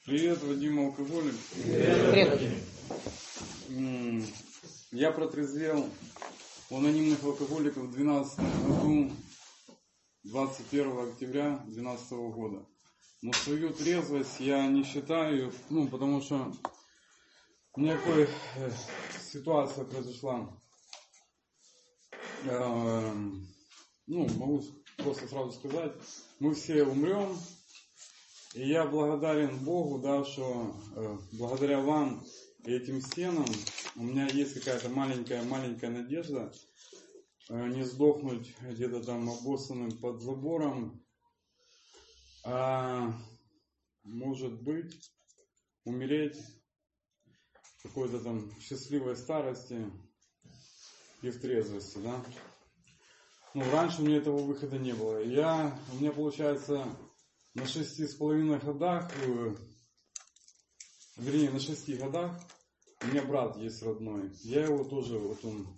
Привет, Вадим Алкоголик. Привет. Я протрезвел у анонимных алкоголиков в 2012 году, 21 октября 2012 года. Но свою трезвость я не считаю, потому что у меня такая ситуация произошла. Могу просто сразу сказать, мы все умрем. И я благодарен Богу, что благодаря вам и этим стенам у меня есть какая-то маленькая надежда не сдохнуть где-то там обоссанным под забором, а может быть умереть в какой-то там счастливой старости и в трезвости, да. Раньше у меня этого выхода не было. У меня получается на 6,5 годах, на 6 годах у меня брат есть родной. Я его тоже, он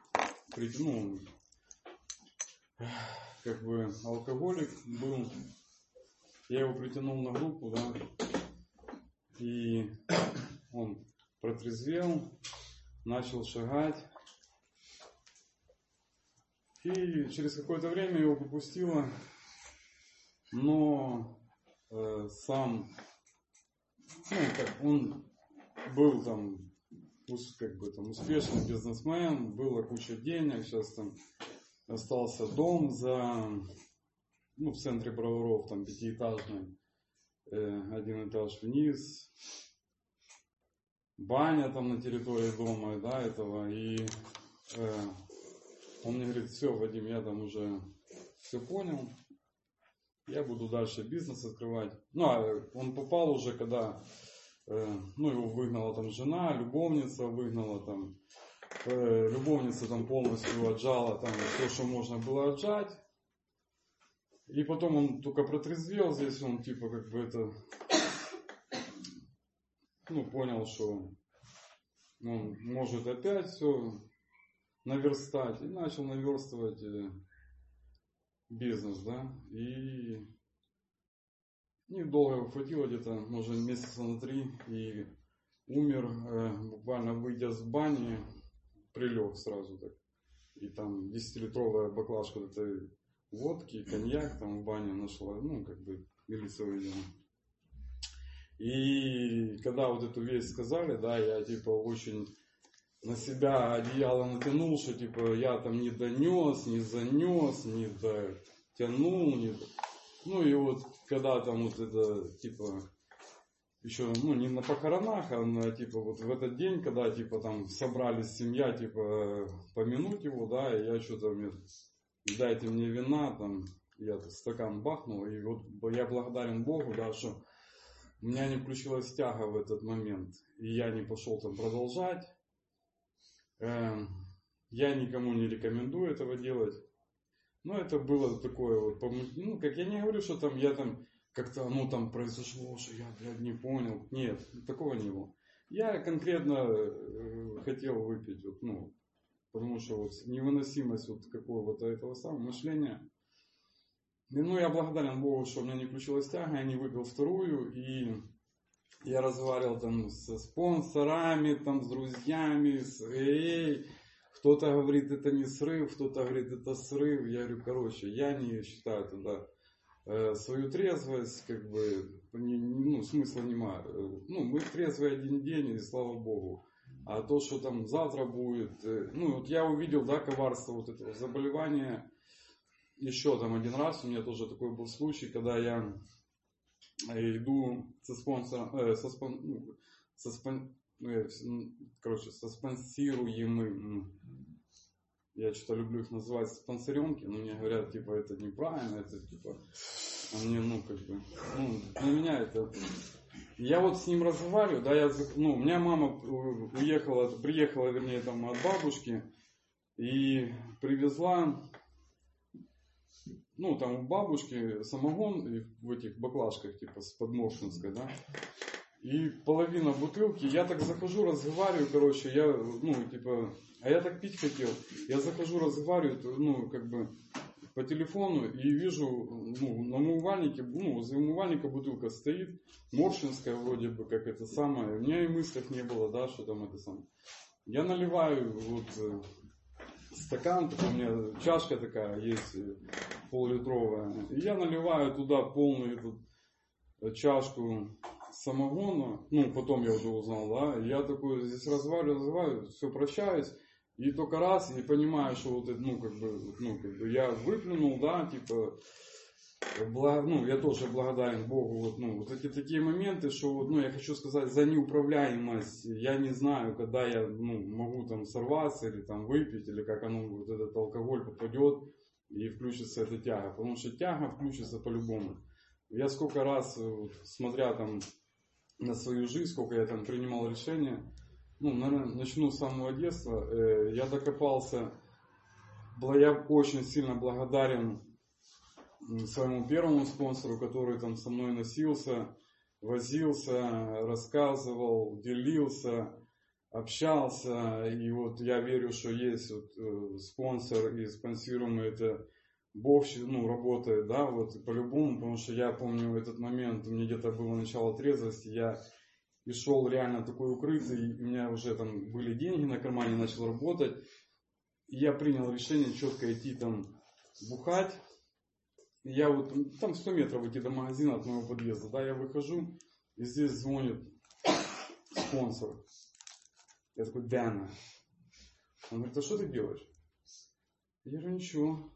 алкоголик был. Я его притянул на группу, да, и он протрезвел, начал шагать. И через какое-то время его попустило. Но он был там успешный бизнесмен, была куча денег, сейчас там остался дом в центре Броваров, там 5-этажный, 1 этаж вниз, баня там на территории дома, да, этого, и он мне говорит: все, Вадим, я там уже все понял. Я буду дальше бизнес открывать. Он попал уже, когда его выгнала там жена, любовница выгнала там. Любовница там полностью отжала там все, что можно было отжать. И потом он только протрезвел здесь, он понял, что он может опять все наверстать. И начал наверстывать бизнес, да, и недолго его хватило, где-то, может, месяца на 3, и умер, буквально выйдя с бани, прилег сразу так. И там 10-литровая баклажка этой водки, коньяк там в бане нашла, милиция увидела. И когда вот эту весть сказали, да, я очень на себя одеяло натянул, что я там не донес, не занес, не дотянул, и вот когда там еще, не на похоронах, а в этот день, когда там собрались семья, помянуть его, да, и я что-то дайте мне вина, там, я стакан бахнул, и вот я благодарен Богу, да, что у меня не включилась тяга в этот момент, и я не пошел там продолжать. Я никому не рекомендую этого делать. Но это было такое как я не говорю, что там я там как-то произошло, что я, не понял. Нет, такого не было. Я конкретно хотел выпить, потому что невыносимость какого-то этого самого мышления. Я благодарен Богу, что у меня не включилась тяга, я не выпил вторую, и я разговаривал там со спонсорами, там с друзьями, кто-то говорит, это не срыв, кто-то говорит, это срыв. Я говорю, я не считаю тогда свою трезвость, смысла нема. Мы трезвые один день, и слава Богу. А то, что там завтра будет, я увидел, да, коварство этого заболевания. Еще там один раз, у меня тоже такой был случай, когда я иду со спонсируемым, я что-то люблю их называть спонсоренки, но мне говорят, это неправильно, это а мне, для меня это... Я вот с ним разговариваю, да, у меня мама приехала от бабушки и привезла, там у бабушки самогон в этих баклажках, с Подморшинской, да, и половина бутылки, я так захожу, разговариваю, а я так пить хотел, я захожу, разговариваю, по телефону и вижу, ну, на умывальнике, ну, возле умывальника бутылка стоит, моршинская вроде бы, как это самое. У меня и мыслях не было, да, что там это самое. Я наливаю вот стакан, у меня чашка такая есть, пол-литровая. И я наливаю туда полную эту чашку самогона. Ну, потом я уже узнал, да. И я такой здесь развариваю, все прощаюсь. И только раз, и понимаю, что вот это, ну, как бы я выплюнул, да, типа, ну, я тоже благодарен Богу, вот, ну, вот эти такие моменты, что, вот, ну, я хочу сказать, за неуправляемость, я не знаю, когда я, ну, могу там сорваться, или там выпить, или как оно, вот этот алкоголь попадет, и включится эта тяга, потому что тяга включится по-любому. Я сколько раз, вот, смотря там на свою жизнь, сколько я там принимал решения, ну, наверное, начну с самого детства. Я докопался, я очень сильно благодарен своему первому спонсору, который там со мной носился, возился, рассказывал, делился, общался. И вот я верю, что есть вот спонсор и спонсируемый, это Бог, ну, работает, да, вот по-любому, потому что я помню этот момент, у меня где-то было начало трезвости, я и шел реально такой укрытый, у меня уже там были деньги на кармане, начал работать. И я принял решение четко идти там бухать. И я вот там 100 метров идти до магазина от моего подъезда. Да, я выхожу, и здесь звонит спонсор. Я такой, Дана. Он говорит, а что ты делаешь? Я говорю, ничего.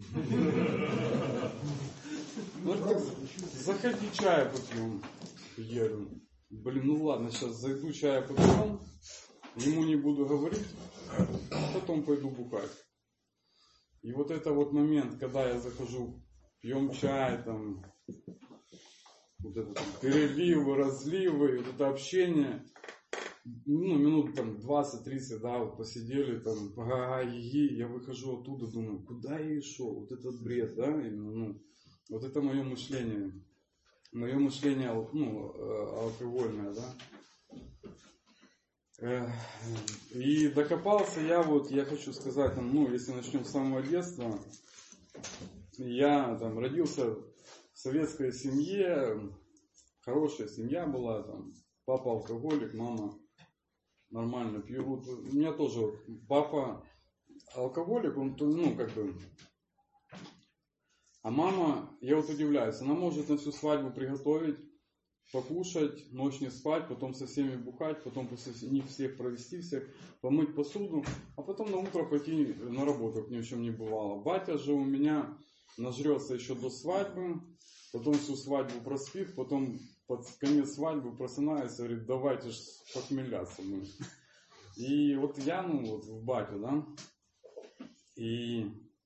Ну, заходи, чая попьем. Я говорю, блин, ну ладно, сейчас зайду, чая попьем, ему не буду говорить, потом пойду бухать. И вот это вот момент, когда я захожу, пьем чай, там, вот это там, переливы, разливы, вот это общение, ну, минут там 20-30, да, вот посидели там, я выхожу оттуда, думаю, куда я и шел, вот этот бред, да, ну, вот это мое мышление, ну, алкогольное, да. И докопался я, вот, я хочу сказать, там, ну, если начнем с самого детства, я там родился в советской семье, хорошая семья была, там, папа алкоголик, мама нормально пьют. У меня тоже вот, папа алкоголик, он, ну, как бы, а мама, я вот удивляюсь, она может на всю свадьбу приготовить, покушать, ночь не спать, потом со всеми бухать, потом после них всех провести, всех помыть посуду, а потом на утро пойти на работу, как ни в чем не бывало. Батя же у меня нажрется еще до свадьбы, потом всю свадьбу проспит, потом под конец свадьбы просынается и говорит, давайте же похмеляться мы. И вот я, ну вот в батю, да, и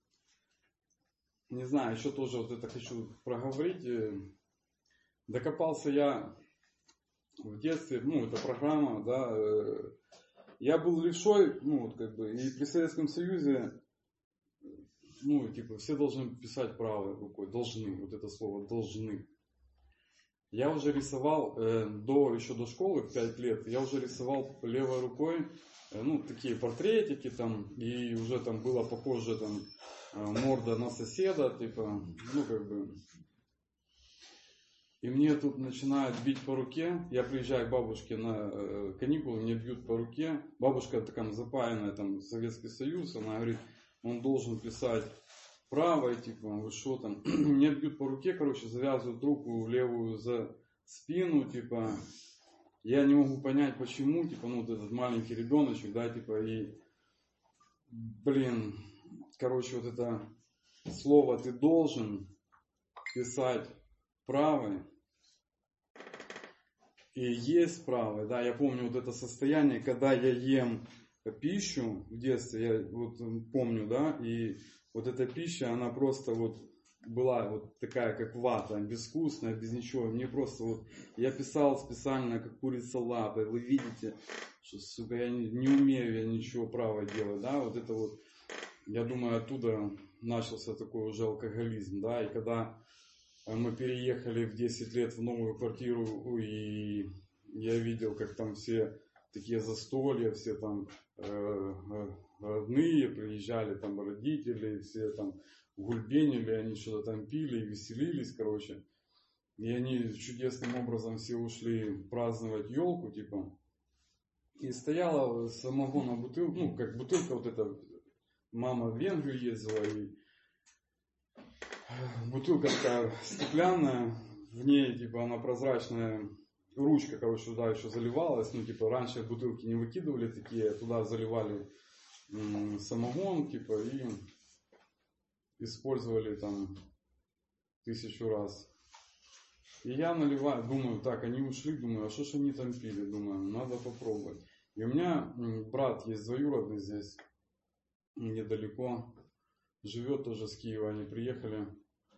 не знаю, еще тоже вот это хочу проговорить. Докопался я в детстве, ну, это программа, да, я был левшой, ну, вот как бы, и при Советском Союзе, ну, типа, все должны писать правой рукой, должны, вот это слово, должны. Я уже рисовал, еще до школы, в 5 лет, я уже рисовал левой рукой, ну, такие портретики там, и уже там было похоже, там, морда на соседа, типа, ну, как бы. И мне тут начинают бить по руке. Я приезжаю к бабушке на каникулы, мне бьют по руке. Бабушка такая запаянная, там, Советский Союз. Она говорит, он должен писать правой, типа, вы что там. Мне бьют по руке, короче, завязывают руку левую за спину, типа. Я не могу понять, почему, типа, ну, вот этот маленький ребеночек, да, типа, и, блин, короче, вот это слово «ты должен» писать правой. И есть правой, да, я помню вот это состояние, когда я ем пищу в детстве, я вот помню, да, и вот эта пища, она просто вот была вот такая, как вата, безвкусная, без ничего. Мне просто вот, я писал специально, как курица лапой, вы видите, что, сука, я не умею я ничего правой делать, да, вот это вот, я думаю, оттуда начался такой уже алкоголизм, да, и когда мы переехали в 10 лет в новую квартиру, и я видел, как там все такие застолья, все там родные приезжали, там родители, все там гульбенили, они что-то там пили и веселились, короче. И они чудесным образом все ушли праздновать елку, типа. И стояла самогонная бутылка, ну, как бутылка вот эта, мама в Венгрию ездила, и бутылка такая стеклянная, в ней, типа, она прозрачная, ручка, короче, туда еще заливалась, ну, типа, раньше бутылки не выкидывали такие, туда заливали самогон, типа, и использовали там 1000 раз. И я наливаю, думаю, так, они ушли, думаю, а что ж они там пили, думаю, надо попробовать. И у меня брат есть двоюродный здесь, недалеко, живет тоже с Киева, они приехали.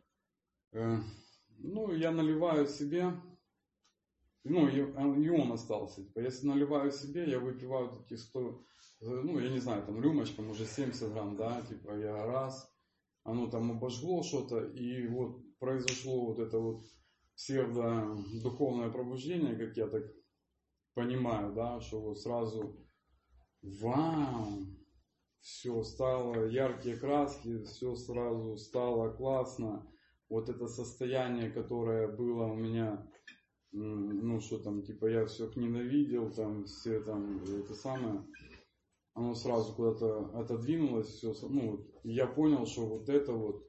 Ну, я наливаю себе, ну, и он остался. Типа, если наливаю себе, я выпиваю таких 100, ну, я не знаю, там рюмочка, может 70 грамм, да, типа, я раз, оно там обожгло что-то, и вот произошло вот это вот псевдо-духовное пробуждение, как я так понимаю, да, что вот сразу, вау, все стало, яркие краски, все сразу стало классно. Вот это состояние, которое было у меня, ну что там, типа я всех ненавидел, там все там, это самое, оно сразу куда-то отодвинулось, все, ну вот, я понял, что вот это вот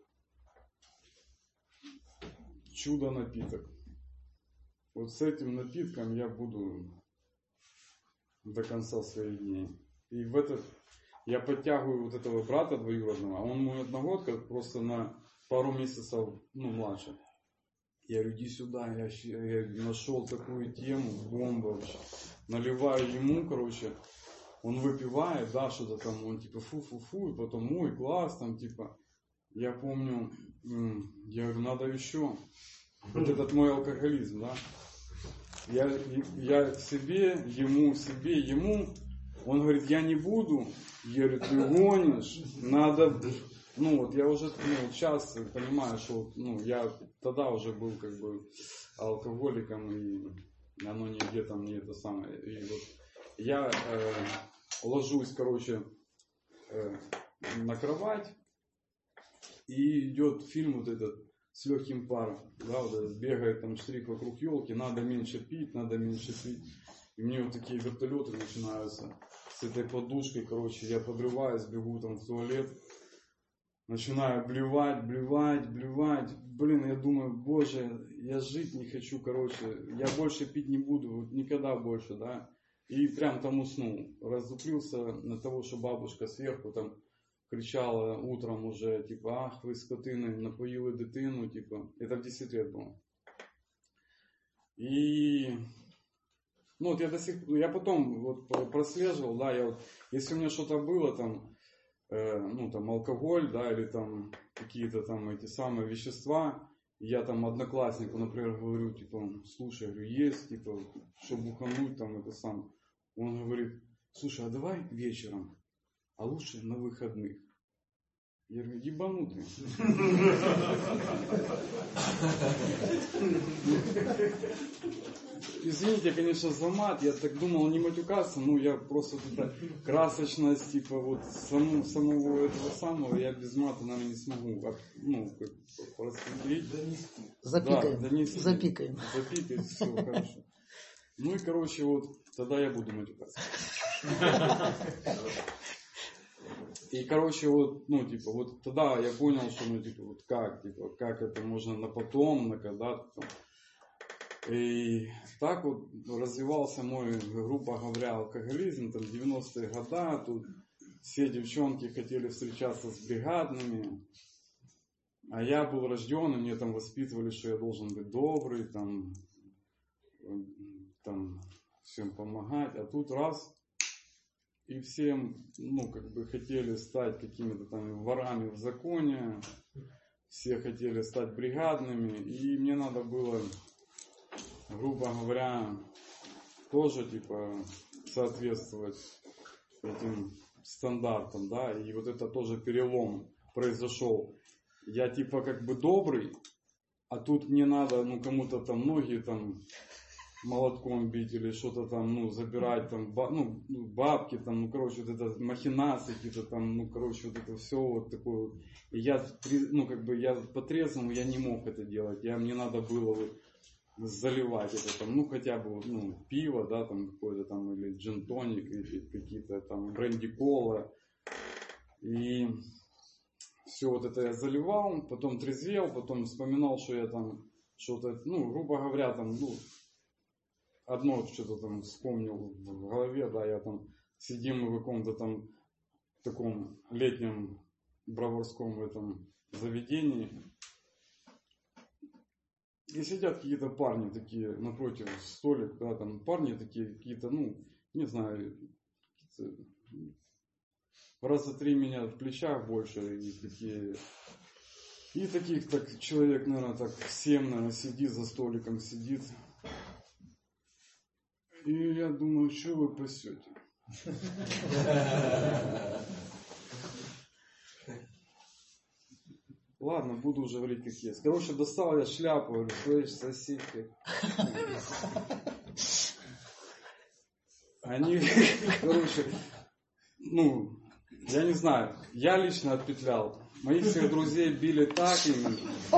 чудо-напиток. Вот с этим напитком я буду до конца своих дней. И в этот я подтягиваю вот этого брата двоюродного, а он мой одногодка, просто на пару месяцев, ну, младше. Я говорю, иди сюда, я нашел такую тему, бомба вообще. Наливаю ему, короче, он выпивает, да, что-то там, он типа фу-фу-фу, и потом, ой, класс, там, типа, я помню, я говорю, надо еще. Вот этот мой алкоголизм, да. Я себе, ему, он говорит, я не буду. Я говорю, ты гонишь, надо, ну вот я уже, ну, сейчас понимаю, что, ну, я тогда уже был как бы алкоголиком, и оно нигде там не это самое. И вот я ложусь, короче, на кровать, и идет фильм вот этот с легким паром, да, вот этот, бегает там штрих вокруг елки, надо меньше пить. И мне вот такие вертолеты начинаются с этой подушкой, короче, я подрываюсь, бегу там в туалет, начинаю блевать. Блин, я думаю, боже, я жить не хочу, короче, я больше пить не буду, вот никогда больше, да. И прям там уснул, раздуплился на того, что бабушка сверху там кричала утром уже, типа, ах, ви скотини, напоїли дитину, типа, это в 10 лет было. И, ну, вот я потом вот прослеживал, да, я вот, если у меня что-то было там, ну, там, алкоголь, да, или там какие-то там эти самые вещества, я там однокласснику, например, говорю, типа, слушай, я говорю, есть, типа, чтобы бухануть, там, это сам. Он говорит, слушай, а давай вечером, а лучше на выходных. Я говорю, ебанутый. Извините, конечно, за мат, я так думал не матюкаться, но я просто туда красочность, типа, вот самого этого самого, я без мата, наверное, не смогу, ну, как рассмотреть. Запикаем. Да, запикаем, все, хорошо. Ну и, короче, вот, тогда я буду матюкаться. И, короче, вот, ну, типа, вот тогда я понял, что, ну, типа, вот как это можно на потом, на когда-то. И так вот развивался мой, грубо говоря, алкоголизм, там, 90-е годы, тут все девчонки хотели встречаться с бригадными, а я был рожден, и мне там воспитывали, что я должен быть добрый, там всем помогать, а тут раз, и всем, ну, как бы хотели стать какими-то там ворами в законе, все хотели стать бригадными, и мне надо было, грубо говоря, тоже, типа, соответствовать этим стандартам, да, и вот это тоже перелом произошел. Я, типа, как бы добрый, а тут мне надо, ну, кому-то там ноги там молотком бить или что-то там, ну, забирать там, бабки там, ну, короче, вот это махинации какие-то там, ну, короче, вот это все вот такое вот. И я, ну, как бы, я по-трезвому, я не мог это делать, мне надо было вот заливать это там, ну, хотя бы, ну, пиво, да, там, какое-то там, или джин-тоник, или какие-то там бренди-кола. И все вот это я заливал, потом трезвел, потом вспоминал, что я там что-то, ну, грубо говоря, там, ну, одно что-то там вспомнил в голове, да, я там сидим мы в каком-то там таком летнем броварском этом заведении, и сидят какие-то парни такие напротив столик, да, там парни такие какие-то, ну, не знаю, раза 3 меня в плечах больше, и таких так человек, наверное, так 7, наверное, сидит за столиком, сидит. И я думаю, что вы пасете? Ладно, буду уже говорить как есть. Короче, достал я шляпу, говорю, слышь, соседка. Они, короче, ну, я не знаю, я лично отпетлял. Моих всех друзей били так именно.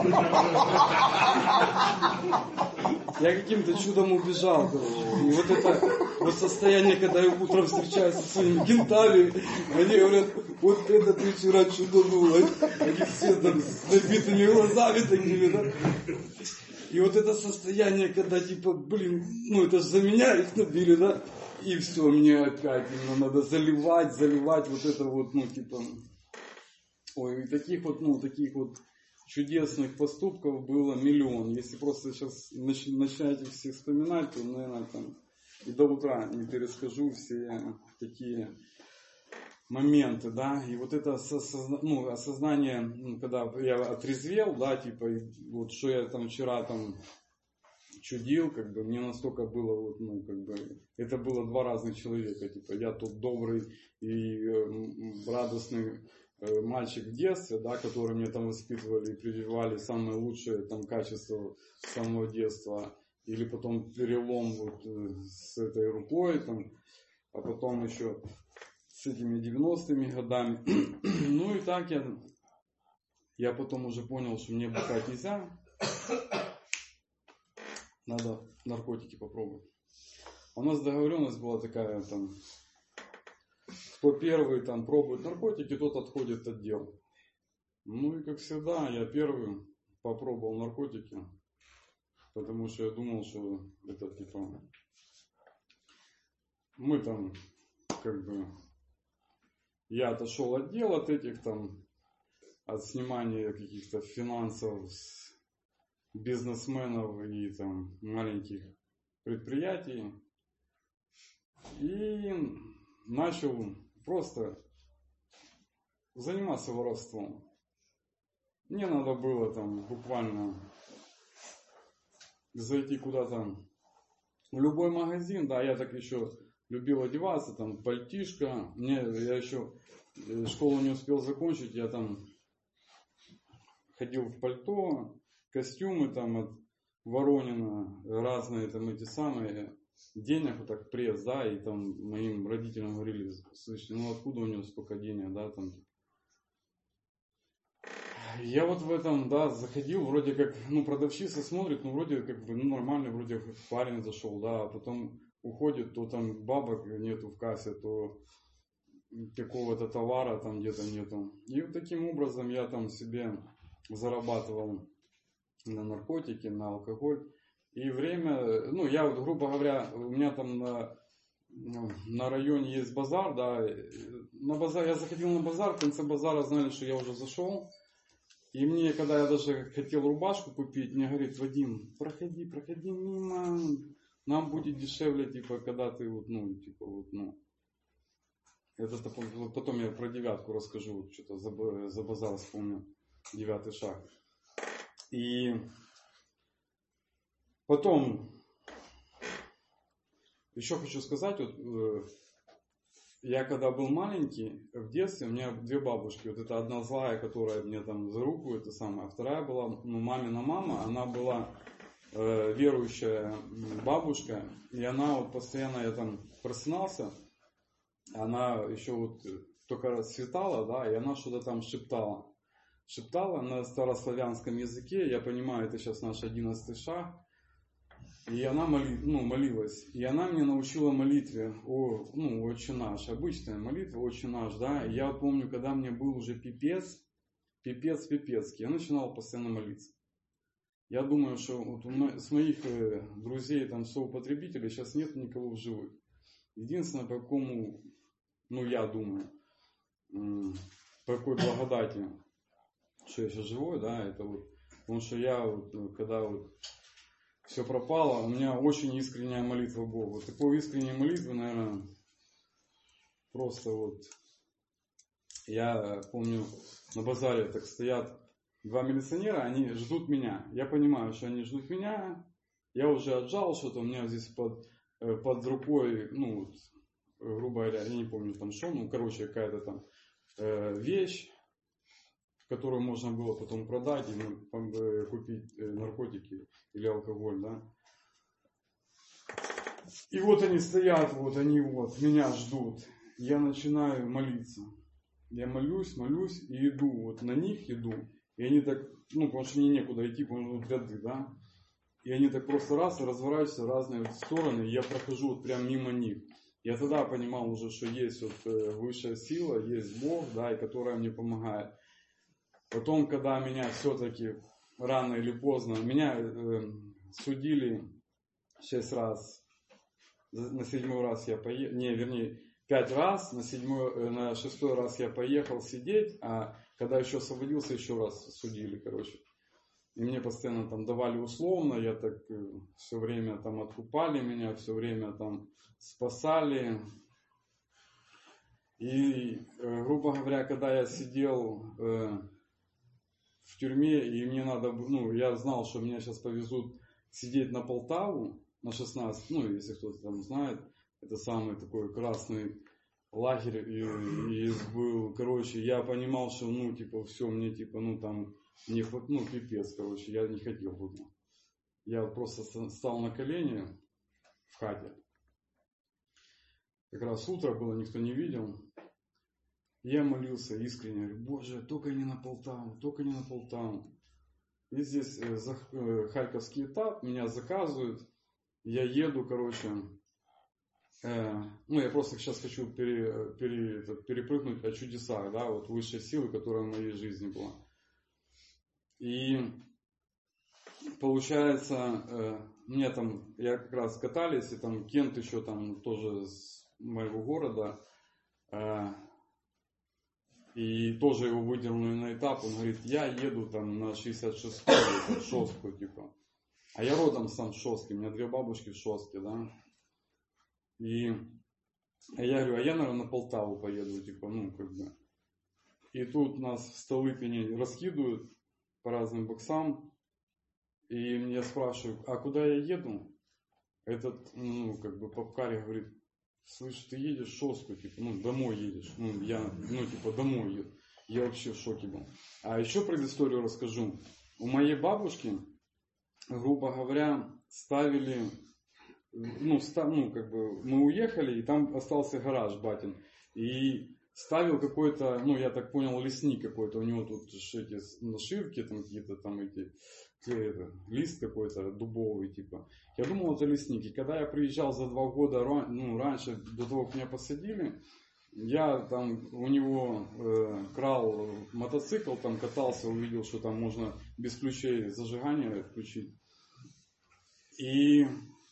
Я каким-то чудом убежал, короче. И вот это вот состояние, когда я утром встречаюсь со своими кентами, они говорят, вот это ты вчера чудо. Они все там с набитыми глазами такими, да. И вот это состояние, когда типа, блин, ну это же за меня их набили, да. И все, мне опять именно надо заливать вот это вот, ну типа... Ой, и таких вот чудесных поступков было миллион. Если просто сейчас начинаете все вспоминать, то, наверное, там и до утра не перескажу все такие моменты, да. И вот это осознание, когда я отрезвел, да, типа, вот что я там вчера там чудил, как бы, мне настолько было, вот, ну, как бы, это было 2 разных человека, типа, я тот добрый и радостный мальчик в детстве, да, который мне там воспитывали и прививали самые лучшие там качества с самого детства, или потом перелом вот с этой рукой, там, а потом еще с этими 90-ми годами. Ну и так я потом уже понял, что мне бухать нельзя, надо наркотики попробовать. У нас договоренность была такая, там, кто первый там пробует наркотики, тот отходит от дел. Ну и как всегда, я первый попробовал наркотики, потому что я думал, что это типа мы там как бы я отошел от дел, от этих там, от снимания каких-то финансов с бизнесменов и там маленьких предприятий, и начал просто заниматься воровством. Мне надо было там буквально зайти куда-то в любой магазин, да, я так еще любил одеваться, там пальтишко, я еще школу не успел закончить, я там ходил в пальто, костюмы там от Воронина, разные там эти самые, денег вот так пресс, да, и там моим родителям говорили, слушайте, ну откуда у него столько денег, да, там. Я вот в этом, да, заходил, вроде как, ну, продавщица смотрит, ну, вроде как бы, ну, нормальный, вроде парень зашел, да, а потом уходит, то там бабок нету в кассе, то какого-то товара там где-то нету. И вот таким образом я там себе зарабатывал на наркотики, на алкоголь. И время, ну, я вот, грубо говоря, у меня там на районе есть базар, да, на базар, я заходил на базар, в конце базара знали, что я уже зашел. И мне, когда я даже хотел рубашку купить, мне говорит, Вадим, проходи мимо, нам будет дешевле, типа, когда ты вот, ну, типа, вот, ну. Это потом я про 9-ку расскажу, вот что-то за базар вспомнил, 9-й шаг. И потом, еще хочу сказать, вот, я когда был маленький, в детстве, у меня 2 бабушки. Вот это одна злая, которая мне там за руку, это самое. А вторая была, ну, мамина мама, она была верующая бабушка, и она вот постоянно, я там просыпался, она еще вот только расцветала, да, и она что-то там шептала. Шептала на старославянском языке, я понимаю, это сейчас наш 11-й шаг. И она молилась. И она мне научила молитве «Отче наш». Обычная молитва «Отче наш», да. И я помню, когда мне был уже пипецкий, я начинал постоянно молиться. Я думаю, что вот с моих друзей, там, соупотребителей сейчас нет никого в живых. Единственное, по какому, я думаю, по какой благодати, что я сейчас живой, да, это вот, потому что я вот, когда вот все пропало, у меня очень искренняя молитва Богу. Такой искренней молитвы, наверное, просто вот, я помню, на базаре так стоят два милиционера, они ждут меня. Я понимаю, что они ждут меня, я уже отжал что-то, у меня здесь под рукой, грубо говоря, я не помню там что, какая-то там вещь, которую можно было потом продать и купить наркотики или алкоголь, да. И вот они стоят, меня ждут. Я начинаю молиться. Я молюсь и иду, на них иду. И они так, потому что мне некуда идти, потому что ряды, да. И они так просто разворачиваются в разные стороны, и я прохожу прям мимо них. Я тогда понимал уже, что есть высшая сила, есть Бог, да, и которая мне помогает. Потом, когда меня все-таки рано или поздно, меня судили 6 раз, на 7-й раз я поехал, 5 раз, на 6-й раз я поехал сидеть, а когда еще освободился, еще раз судили, И мне постоянно там давали условно, я так все время там откупали меня, все время там спасали. И, грубо говоря, когда я сидел в тюрьме, и мне надо, я знал, что меня сейчас повезут сидеть на Полтаву, на 16, если кто-то там знает, это самый такой красный лагерь и был, я понимал, что, все, мне, там, мне, пипец, я не хотел туда. Я просто стал на колени в хате. Как раз утро было, никто не видел. Я молился искренне, говорю, Боже, только не на Полтаву, только не на Полтаву. И здесь Харьковский этап, меня заказывают, я еду, я просто сейчас хочу перепрыгнуть о чудесах, да, вот высшей силы, которая в моей жизни была. И получается, мне там, я как раз катались, и там Кент еще там тоже с моего города, и тоже его выдернули на этап, он говорит, я еду там на 66-ю, Шостку, типа. А я родом сам с Шостки, у меня 2 бабушки в Шостке, да. И я говорю, я, наверное, на Полтаву поеду, И тут нас в Столыпине раскидывают по разным боксам. И меня спрашивают, а куда я еду? Этот, Попкарь говорит, слышь, ты едешь в Шостку, домой едешь. Домой еду. Я вообще в шоке был. А еще предысторию расскажу. У моей бабушки, грубо говоря, ставили, мы уехали, и там остался гараж батин. И ставил какой-то, я так понял, лесник какой-то. У него тут эти нашивки, там какие-то лист какой-то дубовый, типа. Я думал, это лесник. И когда я приезжал за 2 года раньше, до того, как меня посадили, я там у него крал мотоцикл, там катался, увидел, что там можно без ключей зажигание включить. И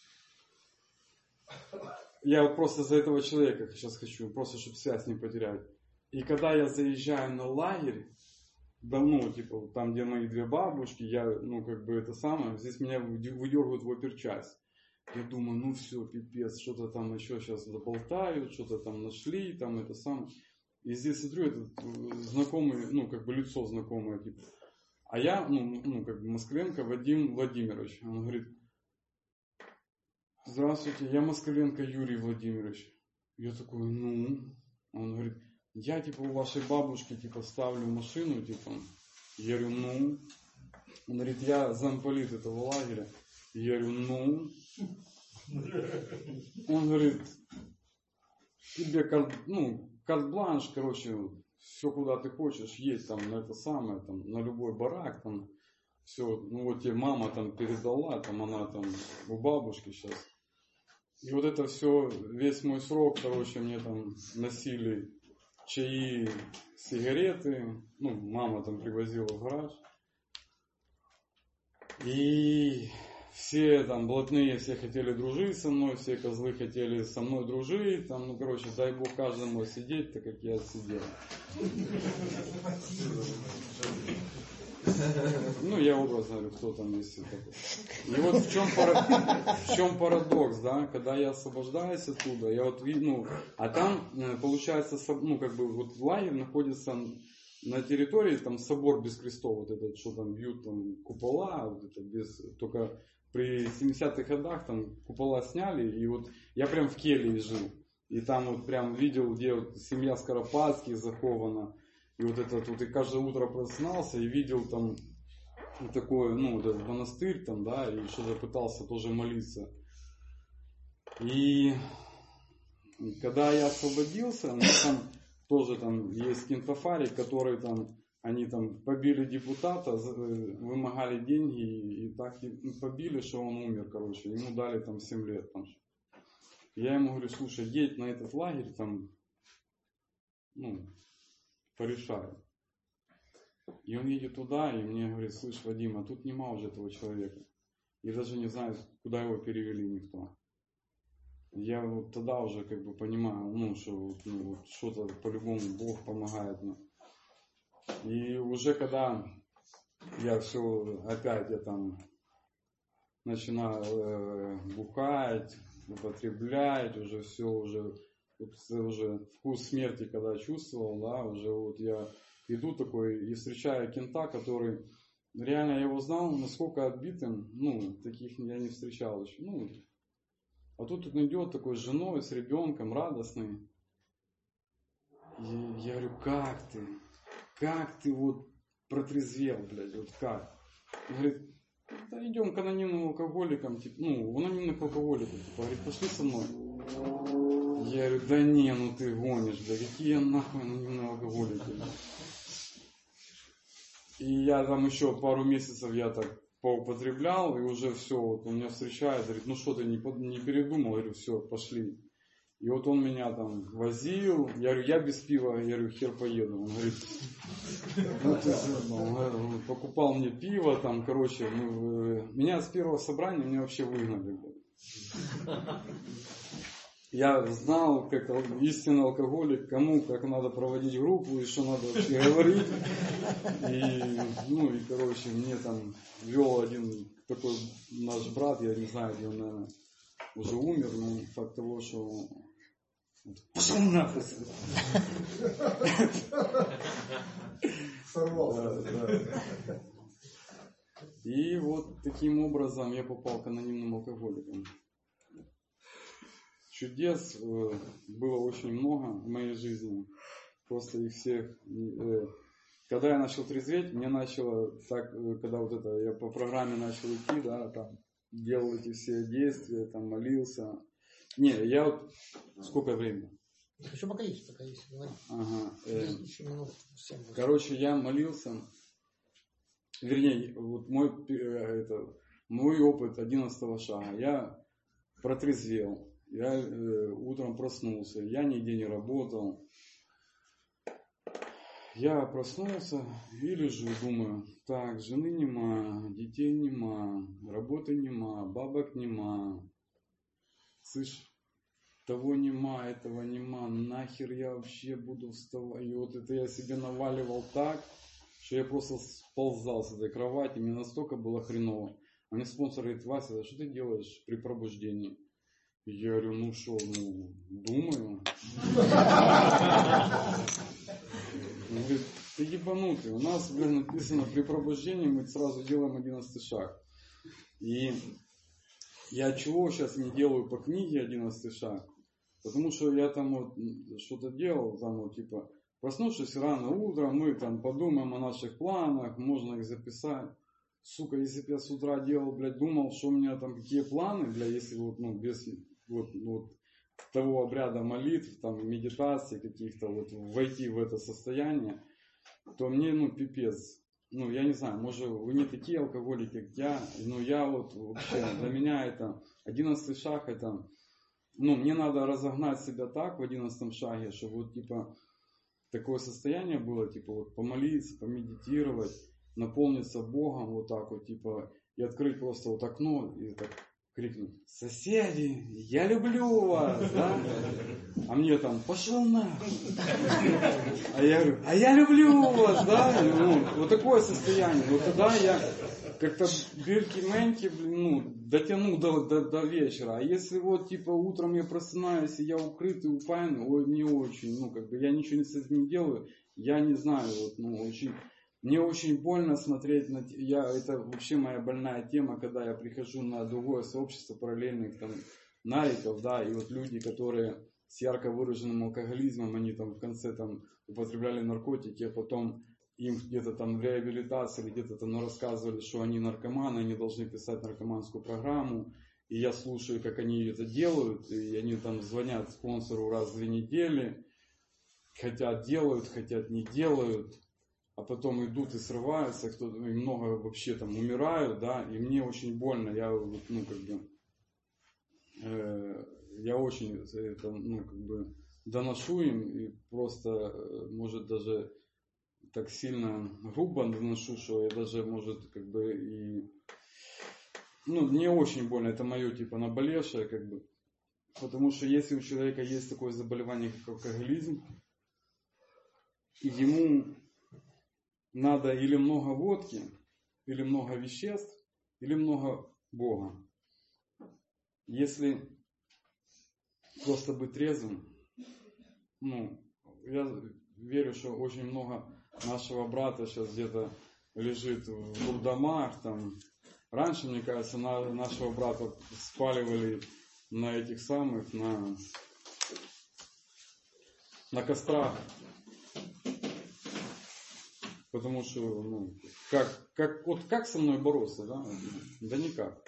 я вот просто за этого человека сейчас хочу, просто чтобы связь не потерять. И когда я заезжаю на лагерь, давно, там, где мои 2 бабушки, я, это самое, здесь меня выдергивают в оперчасть. Я думаю, все, пипец, что-то там еще сейчас заболтают, что-то там нашли, там это самое. И здесь смотрю, этот знакомый, лицо знакомое, А я, Москаленко Вадим Владимирович. Он говорит, здравствуйте, я Москаленко Юрий Владимирович. Я такой, Он говорит, я, у вашей бабушки, ставлю машину, Я говорю, Он говорит, я замполит этого лагеря. Я говорю, ну. Он говорит, тебе карт-бланш, короче, все куда ты хочешь, есть там на это самое, там, на любой барак, там, все, ну вот тебе мама там передала, там она там у бабушки сейчас. И вот это все, весь мой срок, короче, мне там носили чаи, сигареты, ну, мама там привозила в гараж. И все там блатные, все хотели дружить со мной, все козлы хотели со мной дружить, там, ну, короче, дай бог каждому сидеть, так как я сидел. Ну, я образно говорю, кто там есть такой. И вот в чем парадокс, да, когда я освобождаюсь оттуда, я вот видно, ну, а там, получается, ну, как бы, вот лагерь находится на территории, там собор без крестов, вот этот, что там бьют, там, купола, вот это без, только при 70-х годах там купола сняли, и вот я прям в келье жил, и там вот прям видел, где вот семья Скоропадских захована, и вот этот вот, и каждое утро просыпался и видел там такой, ну, вот этот монастырь там, да, и что-то пытался тоже молиться. И когда я освободился, ну, там тоже там есть кентафари, которые там, они там побили депутата, вымогали деньги и так и побили, что он умер, короче. Ему дали там 7 лет. Там. Я ему говорю, слушай, едь на этот лагерь, там, ну, порешаю. И он едет туда, и мне говорит, слышь, Вадим, а тут нема уже этого человека. И даже не знаю, куда его перевели никто. Я вот тогда уже как бы понимаю, ну, что ну, вот что-то по-любому Бог помогает мне. И уже когда я все, опять я там начинаю бухать, употреблять, уже все, уже вкус смерти когда чувствовал, да, уже вот я иду такой и встречаю кента, который, реально я его знал, насколько отбитым, ну, таких я не встречал еще, ну, а тут он идет такой с женой, с ребенком, радостный. И я говорю, как ты вот протрезвел, блядь, вот как? Он говорит, да идем к анонимным алкоголикам, типа, ну, у анонимных алкоголиков, типа, говорит, пошли со мной. Я говорю, да не, ну ты гонишь, да какие нахуй анонимные алкоголики. И я там еще пару месяцев я так поупотреблял, и уже все, вот он меня встречает, говорит, ну что ты не передумал, я говорю, все, пошли. И вот он меня там возил, я говорю, я без пива, я говорю, хер поеду. Он говорит, ну ты он покупал мне пиво, там, короче, меня с первого собрания меня вообще выгнали. Я знал, как истинный алкоголик, кому как надо проводить группу и что надо вообще говорить. И, ну, и, короче, мне там вел один такой наш брат, я не знаю, где он, наверное, уже умер, но факт того, что... Пошел нахуй! Сорвался. Да. И вот таким образом я попал к анонимным алкоголикам. Чудес было очень много в моей жизни. Просто их всех... Когда я начал трезветь, мне начало так, когда вот это, я по программе начал идти, да, там, делал эти все действия, там, молился. Не, я вот... Сколько времени? Еще пока есть, говори. Ага. Еще минут 7. Короче, я молился. Вернее, вот мой опыт 11 шага. Я протрезвел. Я утром проснулся, я нигде не работал. Я проснулся и лежу, думаю, так, жены нема, детей нема, работы нема, бабок нема. Слышь, того нема, этого нема, нахер я вообще буду вставать. И вот это я себе наваливал так, что я просто сползал с этой кровати, мне настолько было хреново. А мне спонсор говорит, Вася, что ты делаешь при пробуждении? Я говорю, ну что, ну, думаю. Он говорит, ты ебанутый, у нас, блин, написано, при пробуждении мы сразу делаем 11 шаг. И я чего сейчас не делаю по книге 11 шаг? Потому что я там вот что-то делал, там вот типа, проснувшись рано утром, мы там подумаем о наших планах, можно их записать. сука, если бы я с утра делал, блядь, думал, что у меня там какие планы, бля, если вот, ну, без вот того обряда молитв, там, медитации каких-то, вот, войти в это состояние, то мне, ну, пипец. Ну, я не знаю, может, вы не такие алкоголики, как я, но я вот вообще, для меня это 11 шаг, это, ну, мне надо разогнать себя так в 11 шаге, чтобы вот, типа, такое состояние было, типа, вот, помолиться, помедитировать, наполниться Богом, вот так вот, типа, и открыть просто вот окно, и так крикнуть: соседи, я люблю вас, да? А мне там: пошел нахуй. А я говорю: а я люблю вас, да? Ну, вот такое состояние. Вот тогда я как-то бельки-меньки, ну, дотяну до вечера. А если вот, типа, утром я просынаюсь, и я укрытый, упаянный, ой, мне очень, ну, как бы, я ничего с этим не делаю, я не знаю, вот, ну, очень... Мне очень больно смотреть на... Это вообще моя больная тема, когда я прихожу на другое сообщество параллельных там нариков, да, и вот люди, которые с ярко выраженным алкоголизмом, они там в конце там употребляли наркотики, а потом им где-то там в реабилитации или где-то там рассказывали, что они наркоманы, они должны писать наркоманскую программу, и я слушаю, как они это делают, и они там звонят спонсору раз в 2 недели, хотят делают, хотят не делают, а потом идут и срываются, кто-то, и много вообще там умирают, да, и мне очень больно, я, ну, как бы, я очень это, ну, как бы, доношу им, и просто, может, даже так сильно грубо доношу, что я даже, может, как бы, и, ну, мне очень больно, это мое, типа, наболевшее, как бы, потому что если у человека есть такое заболевание, как алкоголизм, и ему надо или много водки, или много веществ, или много Бога. Если просто быть трезвым, ну, я верю, что очень много нашего брата сейчас где-то лежит в дурдомах, там. Раньше, мне кажется, нашего брата спаливали на этих самых, на кострах. Потому что, ну, как со мной бороться, да? Да никак.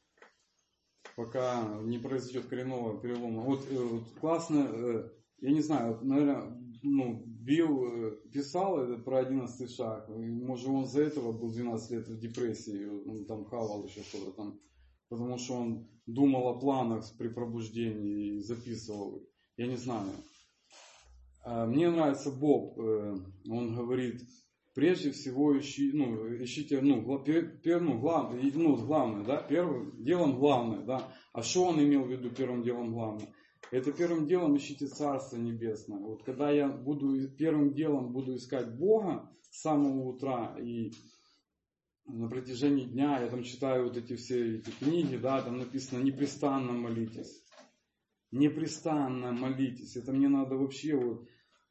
Пока не произойдет коренного перелома. Вот классно, я не знаю, вот, наверное, ну, Билл писал это про 11 шаг. Может, он за этого был 12 лет в депрессии, он там хавал еще что-то там. Потому что он думал о планах при пробуждении и записывал их. Я не знаю. Мне нравится Боб, он говорит: прежде всего ищите, главное, да, первым делом главное, да. А что он имел в виду первым делом главное? Это первым делом ищите Царство Небесное. Вот когда я первым делом буду искать Бога с самого утра и на протяжении дня, я там читаю вот эти все эти книги, да, там написано: непрестанно молитесь. Непрестанно молитесь. Это мне надо вообще вот...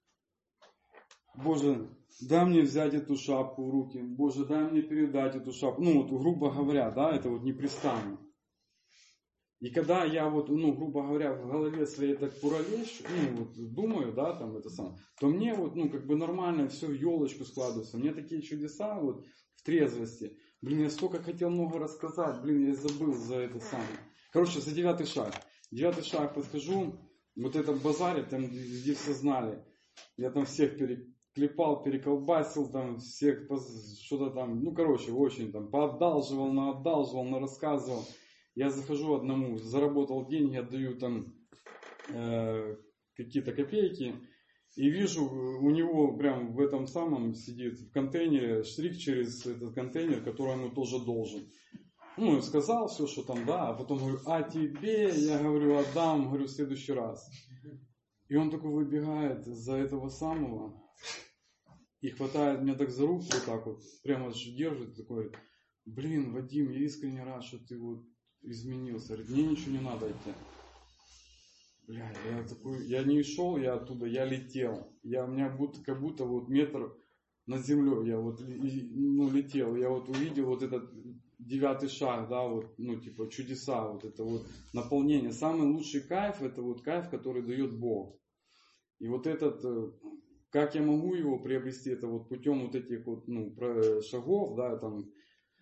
Боже, дай мне взять эту шапку в руки. Боже, дай мне передать эту шапку. Ну, вот, грубо говоря, да, это вот непрестанно. И когда я вот, ну, грубо говоря, в голове своей так куролещу, ну, вот, думаю, да, там, это самое, то мне вот, ну, как бы нормально все в елочку складывается. Мне такие чудеса вот в трезвости. Блин, я столько хотел много рассказать, блин, я забыл за это самое. Короче, за 9 шаг. 9 шаг подхожу, вот этот базаре, там, где все знали. Я там всех переклепал, переколбасил, там, всех что-то там, ну, короче, очень там, поотдалживал, нарассказывал. Я захожу одному, заработал деньги, отдаю там какие-то копейки. И вижу, у него прям в этом самом сидит в контейнере штрих через этот контейнер, который ему тоже должен. Ну, сказал все, что там, да, а потом говорю: а тебе, я говорю, отдам, говорю, в следующий раз. И он такой выбегает за этого самого и хватает меня так за руку, вот так вот, прямо держит, такой: блин, Вадим, я искренне рад, что ты вот изменился. Говорит: мне ничего не надо идти. Бля, я такой, я не шел, я оттуда, я летел. У меня как будто вот метр над землей, я вот летел. Я вот увидел вот этот 9 шаг, да, вот, ну, типа, чудеса, вот это вот наполнение. Самый лучший кайф, это вот кайф, который дает Бог. И вот этот, как я могу его приобрести, это вот путем вот этих вот, ну, шагов, да, там,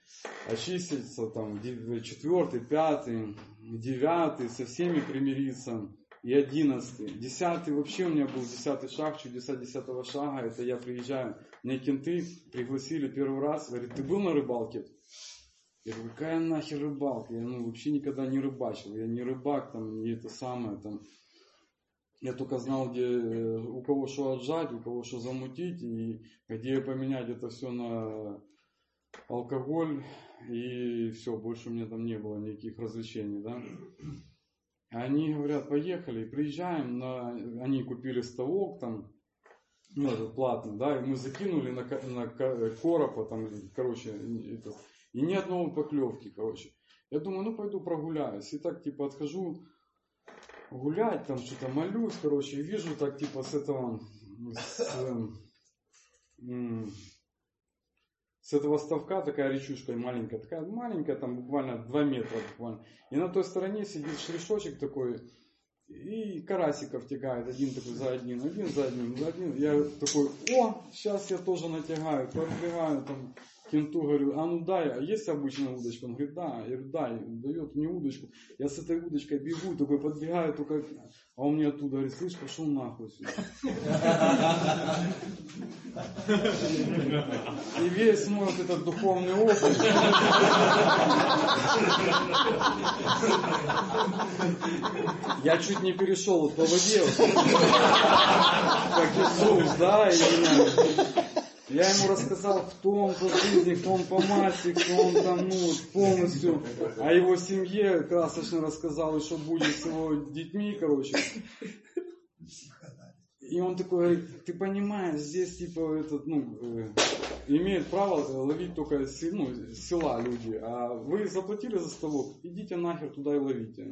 очиститься, там, 4, 5, 9, со всеми примириться, и 11. 10 вообще у меня был 10 шаг, чудеса 10 шага, это я приезжаю, мне кенты пригласили первый раз, говорит, ты был на рыбалке? Я говорю, какая нахер рыбалка? Я вообще никогда не рыбачил, я не рыбак, там, не это самое, там. Я только знал, где у кого что отжать, у кого что замутить, и где поменять это все на алкоголь, и все, больше у меня там не было никаких развлечений, да. Они говорят, поехали, приезжаем, они купили ставок там, ну, этот платный, да, и мы закинули на коропа, там, короче, и ни одной поклевки, короче. Я думаю, пойду прогуляюсь, и так, типа, отхожу гулять, там, что-то молюсь, короче, и вижу так, типа, с этого ставка такая речушка маленькая, там буквально 2 метра буквально. И на той стороне сидит шрешочек такой, и карасиков тягает, один такой за одним. Я такой, сейчас я тоже натягаю, подбегаю, там, кенту говорю, а ну дай, а есть обычная удочка? Он говорит, да. Я говорю, дай, он дает мне удочку. Я с этой удочкой бегу, такой подбегаю, только, а он мне оттуда говорит, слышь, пошел нахуй сюда. И весь мой вот этот духовный опыт. Я чуть не перешел по воде, как Иисус, да, именно. Я ему рассказал, кто он по жизни, кто он по массе, кто он там, полностью о его семье красочно рассказал, и что будет с его детьми, короче. И он такой говорит, ты понимаешь, здесь типа имеют право ловить только села люди, а вы заплатили за ставок, идите нахер туда и ловите.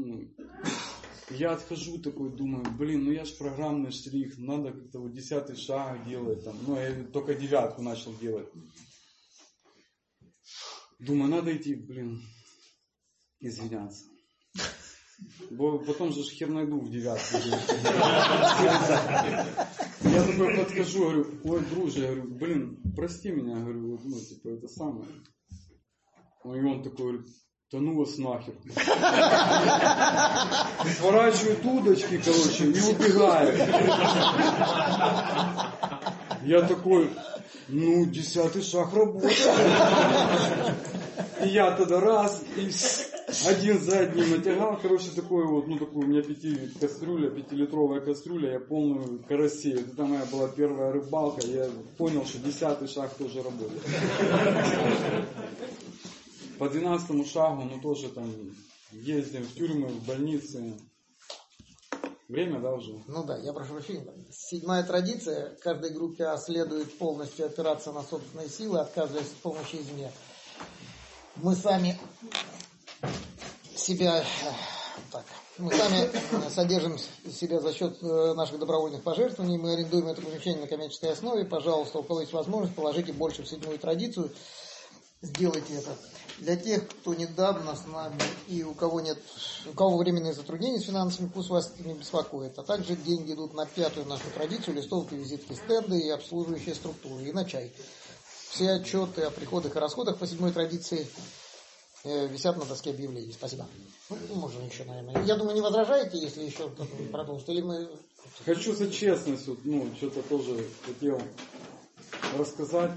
Я отхожу такой, думаю, я ж программный штрих, надо как-то 10 шаг делать, там, я только 9 начал делать. Думаю, надо идти, извиняться. Потом же хер найду в 9. Я такой подхожу, говорю, ой, друже, я говорю, прости меня, говорю, это самое. И он такой говорит, да ну вас нахер. Сворачивают удочки, короче, и убегают. Я такой, 10 шаг работает. И я тогда раз, и один за одним натягал, короче, такой у меня 5-литровая кастрюля, я полную карасей. Это моя была первая рыбалка, я понял, что 10 шаг тоже работает. По 12 шагу, тоже там ездим в тюрьмы, в больницы. Время, да, уже? Да, я прошу прощения. 7-я традиция. Каждой группе А следует полностью опираться на собственные силы, отказываясь от помощи извне. Мы сами содержим себя за счет наших добровольных пожертвований. Мы арендуем это помещение на коммерческой основе. Пожалуйста, у кого есть возможность, положите больше в 7-ю традицию. Сделайте это. Для тех, кто недавно с нами и у кого временные затруднения с финансами, пусть вас это не беспокоит. А также деньги идут на 5-ю нашу традицию, листовки, визитки, стенды и обслуживающие структуры, и на чай. Все отчеты о приходах и расходах по 7-й традиции висят на доске объявлений. Спасибо. Можно еще, наверное. Я думаю, не возражаете, если еще продолжить? Или мы... Хочу за честность, что-то тоже хотел рассказать.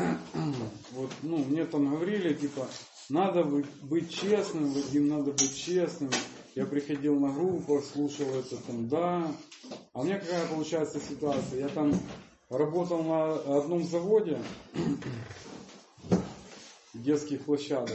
Мне там говорили, надо быть честным, Вадим, надо быть честным. Я приходил на группу, слушал это да. А у меня какая получается ситуация? Я там работал на одном заводе детских площадок.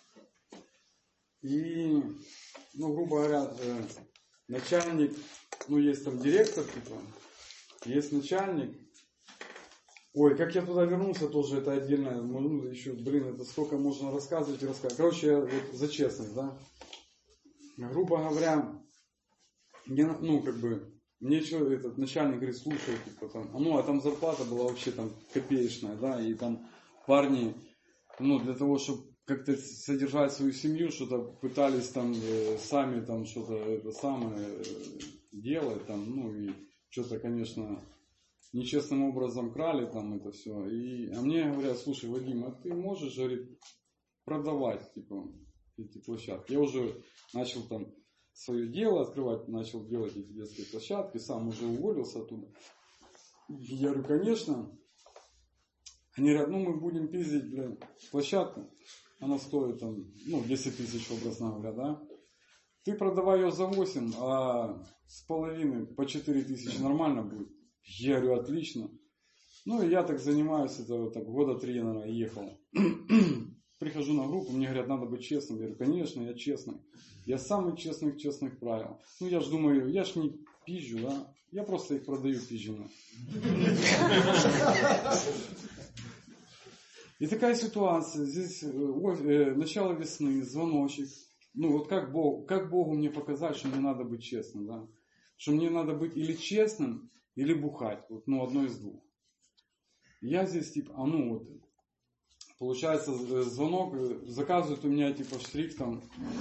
И, грубо говоря, начальник, есть там директор, есть начальник. Ой, как я туда вернулся, тоже это отдельно, еще, это сколько можно рассказывать и рассказывать. Короче, я за честность, да. Грубо говоря, мне что, этот начальник говорит, слушай, а там зарплата была вообще там копеечная, да, и там парни, для того, чтобы как-то содержать свою семью, что-то пытались там сами там что-то это самое делать, и что-то, конечно, нечестным образом крали там это все. А мне говорят, слушай, Вадим, а ты можешь, говорит, продавать, типа, эти площадки. Я уже начал там свое дело открывать, начал делать эти детские площадки, сам уже уволился оттуда. Я говорю, конечно. Они говорят, ну мы будем пиздить, блин, площадку. Она стоит там, 10 тысяч, образно говоря, да. Ты продавай ее за 8, а с половины по 4 тысячи нормально будет. Я говорю, отлично. Ну и я так занимаюсь, это вот так года 3, наверное, ехал. Прихожу на группу, мне говорят, надо быть честным. Я говорю, конечно, я честный. Я самый честных правил. Ну я ж думаю, я ж не пизжу, да. Я просто их продаю пизжено. И такая ситуация. Здесь начало весны, звоночек. Ну вот как Богу мне показать, что мне надо быть честным, да? Что мне надо быть или честным, или бухать. Вот, одно из двух. Я здесь типа, получается звонок, заказывают у меня типа шрифтом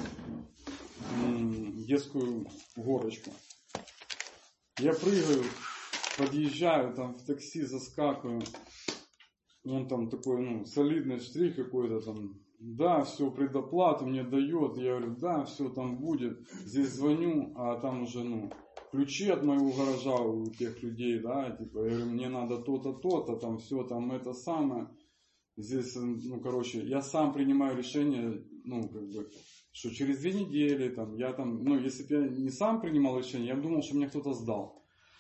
детскую горочку. Я прыгаю, подъезжаю, там в такси заскакиваю. Он там такой, солидный штрих какой-то там. Да, все, предоплату мне дает. Я говорю, да, все там будет. Здесь звоню, а там уже, ключи от моего гаража у тех людей, да, типа, я говорю, мне надо то-то, то-то, там все, там это самое. Здесь, я сам принимаю решение, что через 2 недели, там, я там, если бы я не сам принимал решение, я бы думал, что мне кто-то сдал.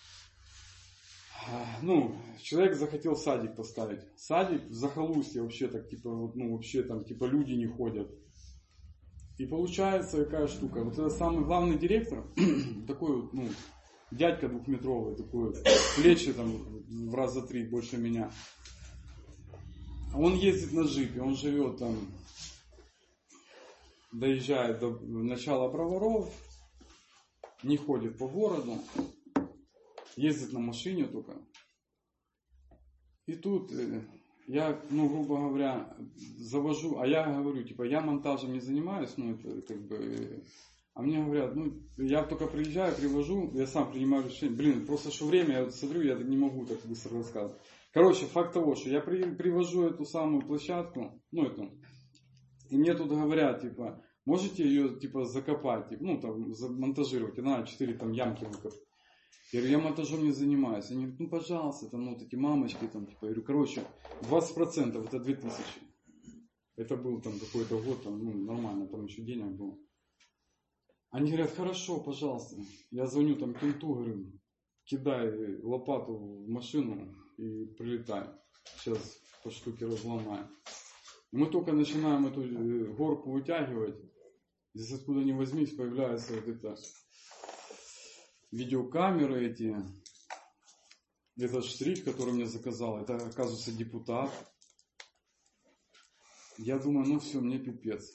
Человек захотел садик поставить. Садик в захолустье вообще так, типа, вообще там, типа, люди не ходят. И получается какая штука. Вот это самый главный директор, такой вот, дядька 2-метровый, такой вот, плечи там в раза 3 больше меня. Он ездит на джипе, он живет там, доезжает до начала Броваров, не ходит по городу, ездит на машине только. И тут я, грубо говоря, завожу, а я говорю, типа, я монтажем не занимаюсь, это как бы, а мне говорят, я только приезжаю, привожу, я сам принимаю решение, просто что время, я смотрю, я не могу так быстро рассказывать. Короче, факт того, что я привожу эту самую площадку, и мне тут говорят, типа, можете ее, типа, закопать, типа, монтажировать, и надо 4 там ямки выкопать. Я говорю, я монтажом не занимаюсь. Они говорят, пожалуйста, там, вот эти мамочки, там, типа, я говорю, короче, 20% это 2000. Это был там какой-то год, там, нормально, там еще денег было. Они говорят, хорошо, пожалуйста. Я звоню там кенту, говорю, кидай лопату в машину и прилетай. Сейчас по штуке разломаем. И мы только начинаем эту горку вытягивать. Здесь откуда ни возьмись появляется вот это видеокамеры эти. Этот штрих, который мне заказал, это, оказывается, депутат. Я думаю, все, мне пипец.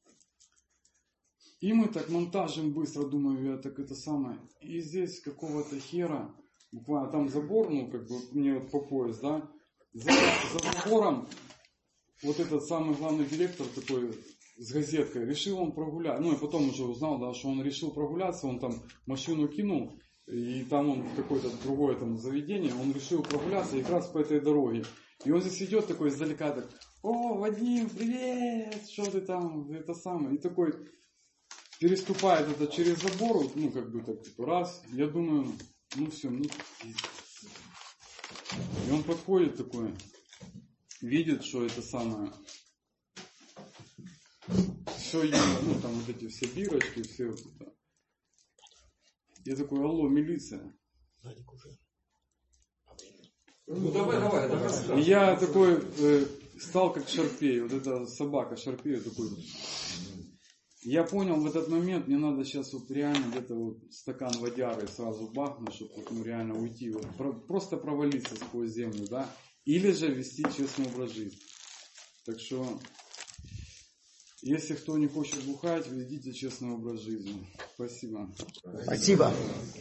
И мы так монтажем быстро, думаю, я так это самое. И здесь какого-то хера, буквально там забор, мне вот по пояс, да. За забором вот этот самый главный директор такой с газеткой, решил он прогуляться. Я потом уже узнал, да, что он решил прогуляться, он там машину кинул, и там он в какое-то другое там заведение, он решил прогуляться как раз по этой дороге. И он здесь идет такой издалека, так, о, Вадим, привет, что ты там, это самое. И такой переступает это через забор, так, типа, раз, я думаю, все, мне пиздец. И он подходит такой, видит, что это самое, все есть, там вот эти все бирочки, все вот это. Я такой, алло, милиция. Давай. И я такой стал как Шарпей, вот эта собака Шарпей такой. Я понял в этот момент, мне надо сейчас вот реально где-то вот стакан водяры сразу бахнуть, чтобы реально уйти, вот, просто провалиться сквозь землю, да, или же вести честный образ жизни. Так что, если кто не хочет бухать, ведите честный образ жизни. Спасибо. Спасибо.